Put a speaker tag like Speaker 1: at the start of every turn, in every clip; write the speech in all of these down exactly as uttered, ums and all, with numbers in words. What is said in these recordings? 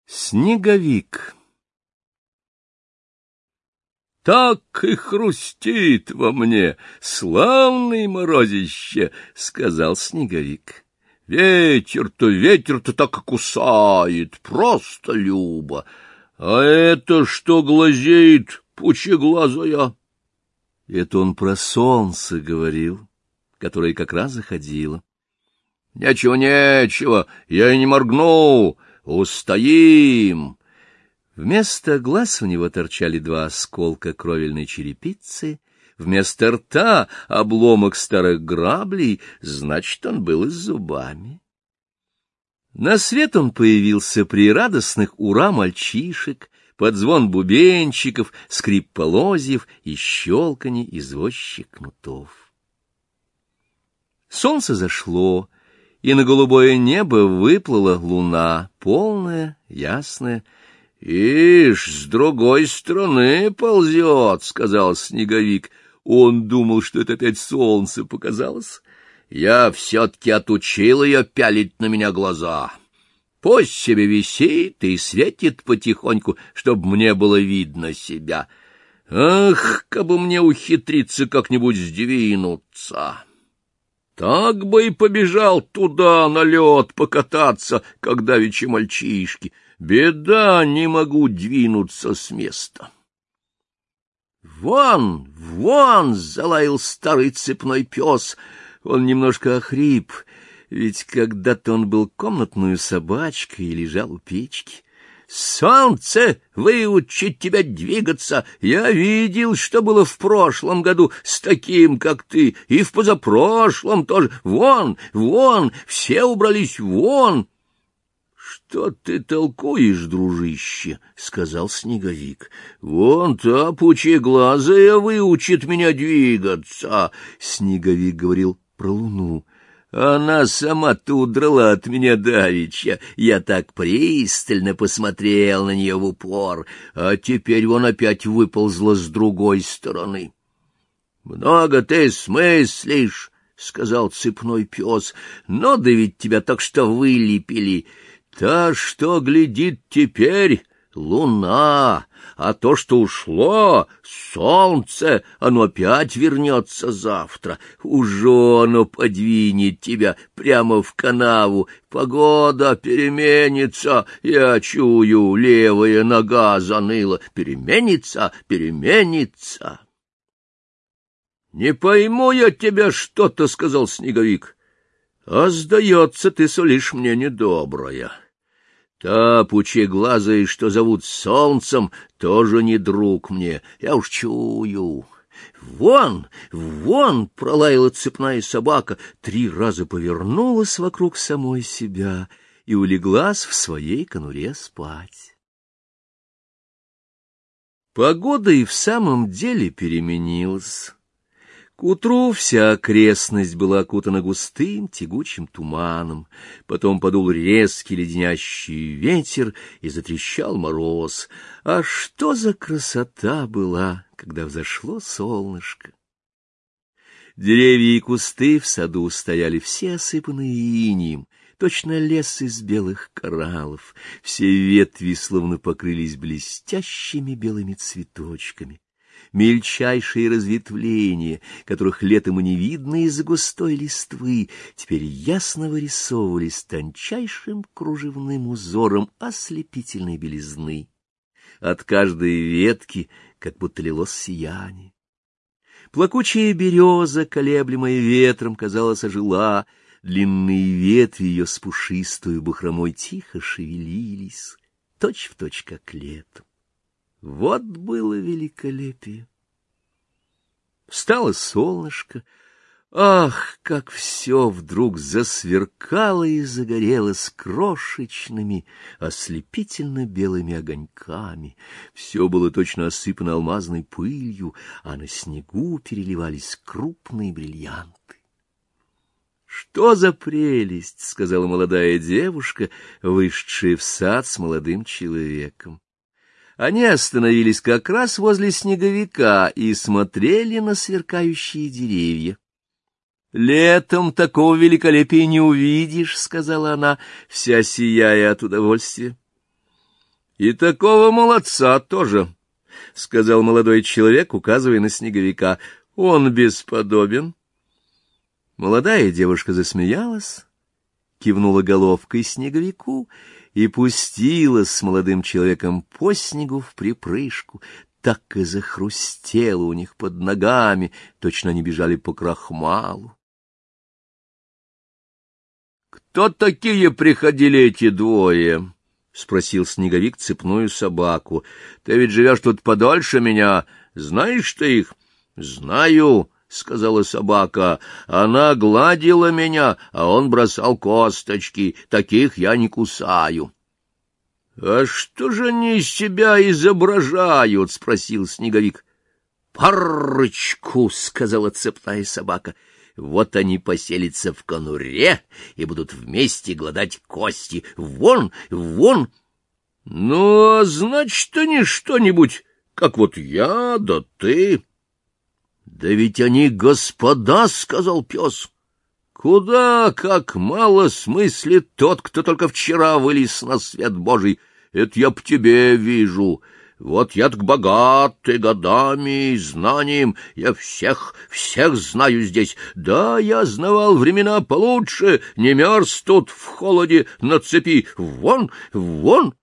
Speaker 1: Снеговик. Так и хрустит во мне славный морозище, — сказал Снеговик. Ветер-то, ветер-то так и кусает, просто любо. А это что глазеет, пучеглазая? Это он про солнце говорил, которое как раз заходило. Нечего, нечего, я и не моргну. Устоим! Вместо глаз у него торчали два осколка кровельной черепицы, вместо рта — обломок старых граблей, значит, он был и с зубами. На свет он появился при радостных ура мальчишек, под звон бубенчиков, скрип полозьев и щелканье извозчих кнутов. Солнце зашло, и на голубое небо выплыла луна, полная, ясная. — Ишь, с другой стороны ползет, — сказал Снеговик. Он думал, что это опять солнце показалось. Я все-таки отучил ее пялить на меня глаза. Пусть себе висит и светит потихоньку, чтобы мне было видно себя. Ах, кабы мне ухитриться как-нибудь сдвинуться! Так бы и побежал туда на лед покататься, как давеча мальчишки. Беда, не могу двинуться с места. «Вон, вон!» — залаял старый цепной пес. Он немножко охрип, ведь когда-то он был комнатную собачкой и лежал у печки. «Солнце, выучить тебя двигаться! Я видел, что было в прошлом году с таким, как ты, и в позапрошлом тоже. Вон, вон, все убрались вон!» «Что ты толкуешь, дружище?» — сказал Снеговик. «Вон та пучеглазая выучит меня двигаться!» Снеговик говорил про луну. Она сама-то удрала от меня давеча. Я так пристально посмотрел на нее в упор, а теперь вон опять выползла с другой стороны. — Много ты смыслишь, — сказал цепной пес, — но да ведь тебя так что вылепили. Та, что глядит теперь, луна, а то, что ушло, солнце, оно опять вернется завтра. Уже оно подвинет тебя прямо в канаву. Погода переменится, я чую, левая нога заныла. Переменится, переменится. — Не пойму я тебя что-то, — сказал Снеговик, — а сдается, ты сулишь мне недоброе. Та пучеглазая, что зовут солнцем, тоже не друг мне, я уж чую. Вон, вон, — пролаяла цепная собака, три раза повернулась вокруг самой себя и улеглась в своей конуре спать. Погода и в самом деле переменилась. К утру вся окрестность была окутана густым тягучим туманом, потом подул резкий леденящий ветер и затрещал мороз. А что за красота была, когда взошло солнышко! Деревья и кусты в саду стояли все осыпанные инеем, точно лес из белых кораллов, все ветви словно покрылись блестящими белыми цветочками. Мельчайшие разветвления, которых летом и не видно из-за густой листвы, теперь ясно вырисовывались тончайшим кружевным узором ослепительной белизны. От каждой ветки как будто лилось сияние. Плакучая береза, колеблемая ветром, казалось, ожила, длинные ветви ее с пушистою бахромой тихо шевелились, точь-в-точь как летом. Вот было великолепие! Встало солнышко. Ах, как все вдруг засверкало и загорелось крошечными, ослепительно-белыми огоньками. Все было точно осыпано алмазной пылью, а на снегу переливались крупные бриллианты. — Что за прелесть! — сказала молодая девушка, вышедшая в сад с молодым человеком. Они остановились как раз возле Снеговика и смотрели на сверкающие деревья. — Летом такого великолепия не увидишь, — сказала она, вся сияя от удовольствия. — И такого молодца тоже, — сказал молодой человек, указывая на Снеговика. — Он бесподобен. Молодая девушка засмеялась, кивнула головкой Снеговику и пустилась с молодым человеком по снегу вприпрыжку. Так и захрустело у них под ногами, точно они бежали по крахмалу. — Кто такие приходили эти двое? — спросил Снеговик цепную собаку. — Ты ведь живешь тут подольше меня. Знаешь ты их? — Знаю, — сказала собака. — Она гладила меня, а он бросал косточки. Таких я не кусаю. — А что же они из себя изображают? — спросил Снеговик. — Парочку, — сказала цепная собака. — Вот они поселятся в конуре и будут вместе гладать кости. Вон, вон. — Ну, а значит, они что-нибудь, как вот я да ты. — Да ведь они господа, — сказал пес. — Куда как мало смыслит тот, кто только вчера вылез на свет Божий. Это я по тебе вижу. Вот я-то богатый годами и знанием, я всех, всех знаю здесь. Да, я знавал времена получше, не мерз тут в холоде на цепи. Вон, вон.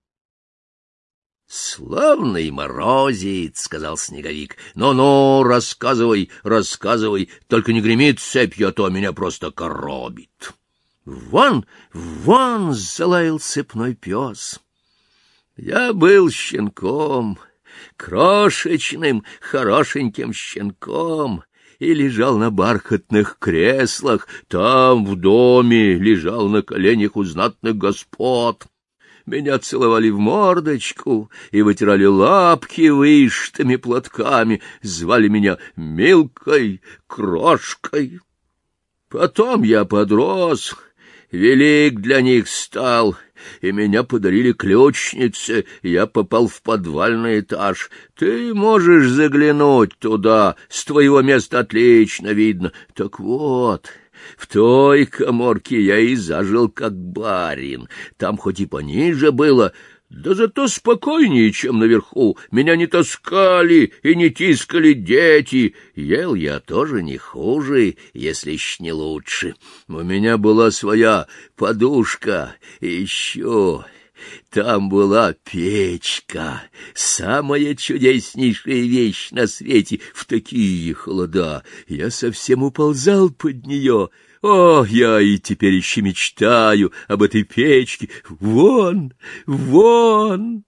Speaker 1: «Славный морозец», — сказал Снеговик. «Ну-ну, рассказывай, рассказывай, только не гремит цепью, а то меня просто коробит». «Вон, вон!» — залаял цепной пес. «Я был щенком, крошечным, хорошеньким щенком, и лежал на бархатных креслах, там, в доме, лежал на коленях у знатных господ». Меня целовали в мордочку и вытирали лапки вышитыми платками, звали меня Милкой, Крошкой. Потом я подрос, велик для них стал, и меня подарили ключнице, я попал в подвальный этаж. Ты можешь заглянуть туда, с твоего места отлично видно. Так вот... В той каморке я и зажил как барин. Там хоть и пониже было, да зато спокойнее, чем наверху. Меня не таскали и не тискали дети. Ел я тоже не хуже, если ж не лучше. У меня была своя подушка, и еще... Там была печка, самая чудеснейшая вещь на свете. В такие холода я совсем уползал под нее. О, я и теперь еще мечтаю об этой печке. Вон, вон!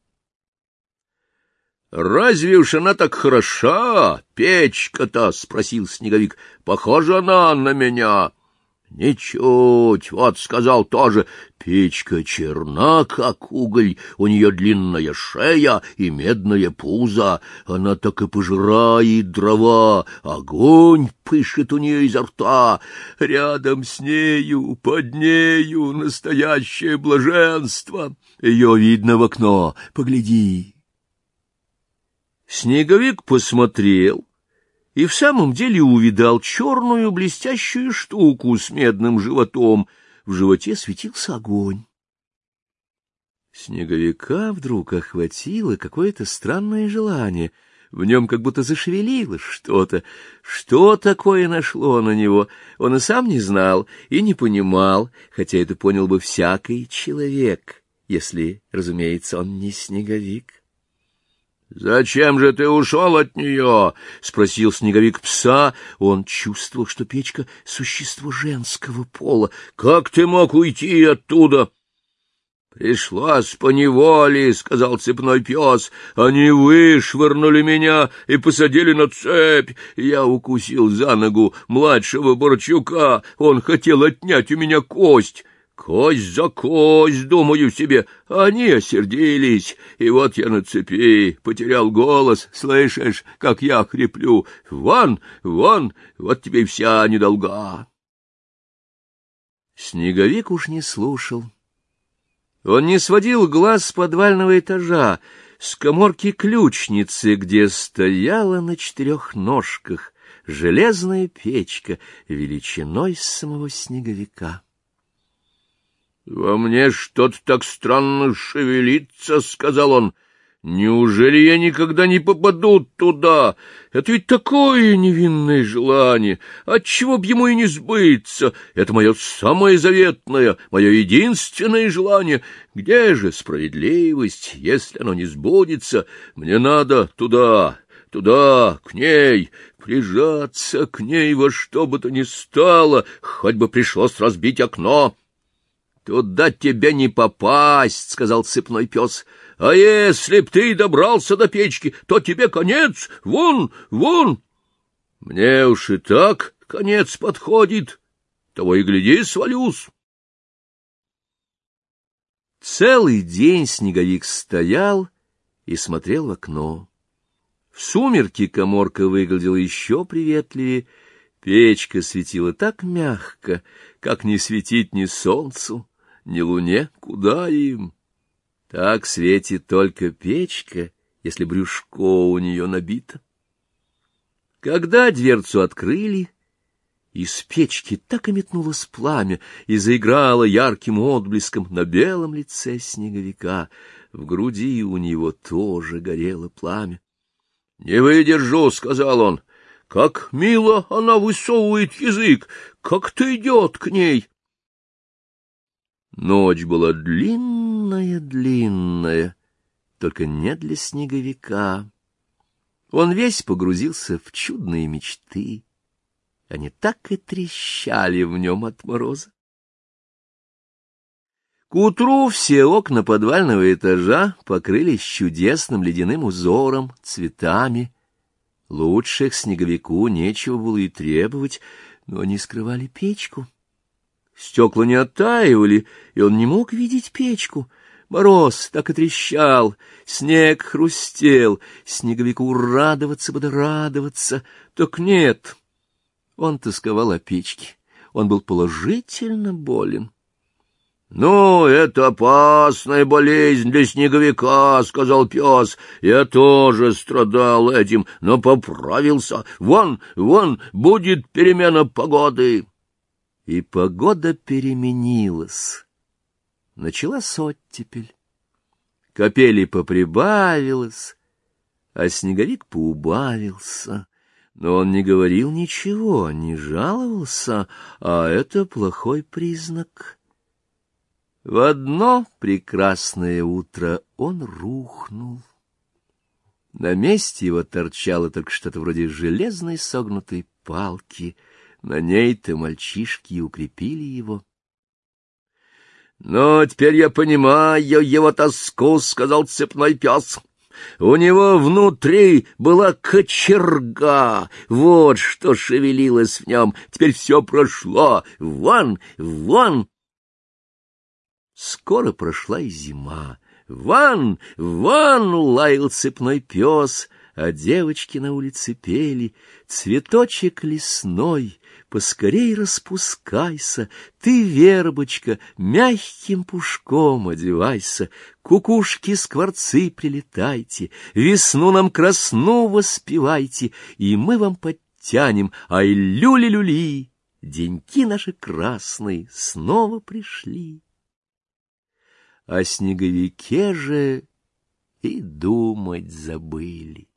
Speaker 1: «Разве уж она так хороша, печка-то?» — спросил Снеговик. «Похожа она на меня». «Ничуть, вот сказал тоже, печка черна, как уголь, у нее длинная шея и медное пузо, она так и пожирает дрова, огонь пышет у нее изо рта, рядом с нею, под нею настоящее блаженство, ее видно в окно, погляди». Снеговик посмотрел и в самом деле увидал черную блестящую штуку с медным животом. В животе светился огонь. Снеговика вдруг охватило какое-то странное желание. В нем как будто зашевелилось что-то. Что такое нашло на него, он и сам не знал и не понимал, хотя это понял бы всякий человек, если, разумеется, он не Снеговик. — Зачем же ты ушел от нее? — спросил Снеговик пса. Он чувствовал, что печка — существо женского пола. — Как ты мог уйти оттуда? — Пришлось поневоле, — сказал цепной пес. — Они вышвырнули меня и посадили на цепь. Я укусил за ногу младшего Борчука. Он хотел отнять у меня кость. Кость за кость, думаю себе, они осердились, и вот я на цепи, потерял голос, слышишь, как я хриплю, вон, вон, вот тебе и вся недолга. Снеговик уж не слушал. Он не сводил глаз с подвального этажа, с каморки ключницы, где стояла на четырех ножках железная печка величиной с самого Снеговика. — Во мне что-то так странно шевелится, — сказал он. — Неужели я никогда не попаду туда? Это ведь такое невинное желание. Отчего б ему и не сбыться? Это мое самое заветное, мое единственное желание. Где же справедливость, если оно не сбудется? Мне надо туда, туда, к ней, прижаться к ней во что бы то ни стало, хоть бы пришлось разбить окно. — Туда тебе не попасть, — сказал цепной пес. — А если б ты добрался до печки, то тебе конец, вон, вон. — Мне уж и так конец подходит, того и гляди, свалюсь. Целый день Снеговик стоял и смотрел в окно. В сумерки каморка выглядела еще приветливее, печка светила так мягко, как не светить ни солнцу, ни луне, куда им. Так светит только печка, если брюшко у нее набито. Когда дверцу открыли, из печки так и метнулось пламя и заиграло ярким отблеском на белом лице Снеговика. В груди у него тоже горело пламя. — Не выдержу, — сказал он, — как мило она высовывает язык, как-то идет к ней. Ночь была длинная-длинная, только не для Снеговика. Он весь погрузился в чудные мечты. Они так и трещали в нем от мороза. К утру все окна подвального этажа покрылись чудесным ледяным узором, цветами. Лучших Снеговику нечего было и требовать, но они скрывали печку. Стекла не оттаивали, и он не мог видеть печку. Мороз так и трещал, снег хрустел. Снеговику радоваться бы да радоваться, так нет. Он тосковал о печке, он был положительно болен. — Ну, это опасная болезнь для Снеговика, — сказал пес. — Я тоже страдал этим, но поправился. Вон, вон, будет перемена погоды. И погода переменилась. Началась оттепель. Капели поприбавилось, а Снеговик поубавился. Но он не говорил ничего, не жаловался, а это плохой признак. В одно прекрасное утро он рухнул. На месте его торчало только что-то вроде железной согнутой палки. На ней-то мальчишки и укрепили его. — Но теперь я понимаю его тоску, — сказал цепной пес. У него внутри была кочерга, вот что шевелилось в нем. Теперь все прошло. Вон, вон. Скоро прошла и зима. Вон, вон, лаял цепной пес, а девочки на улице пели: цветочек лесной, поскорей распускайся, ты, вербочка, мягким пушком одевайся, кукушки-скворцы прилетайте, весну нам красну воспевайте, и мы вам подтянем, ай, люли-люли, деньки наши красные снова пришли. О Снеговике же и думать забыли.